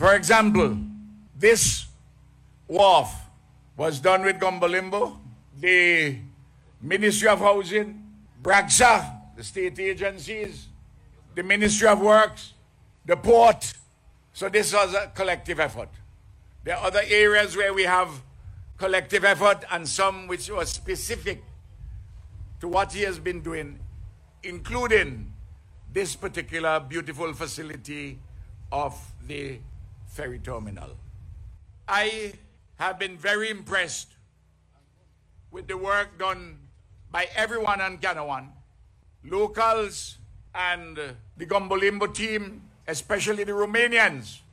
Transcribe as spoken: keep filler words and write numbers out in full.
For example, this wharf was done with Gombolimbo, the Ministry of Housing, BRACSA, the state agencies, the Ministry of Works, the port. So this was a collective effort. There are other areas where we have collective effort and some which was specific to what he has been doing, including this particular beautiful facility of the ferry terminal. I have been very impressed with the work done by everyone on Canouan, locals and the Gombolimbo team, especially the Romanians,